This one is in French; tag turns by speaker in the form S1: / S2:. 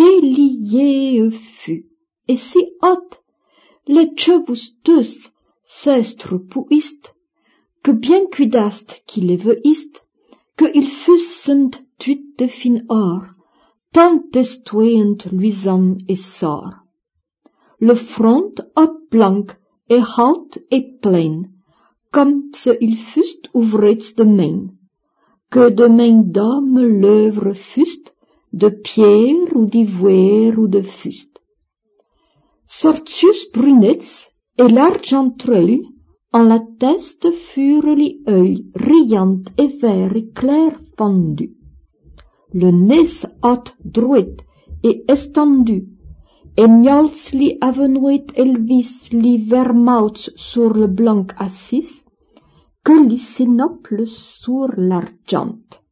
S1: lié fut, et si haute, les chevus tous s'estre puist, que bien cuidast qu'il les veuist, que ils fussent tuit de fin or, tant destoyent luisant et sort. Le front op blanc et haut et plein, comme se ils fussent ouvrets de main, que de main d'homme l'œuvre fuste, de pierre ou d'ivoire ou de fuste. Sortius brunets et l'argentreuil, en la teste furent les œils riant et vert et clair fendu. Le nez haut droit et estendu, et miols li avenoit elvis li vermouts sur le blanc assis, que li sinoples sur l'argent.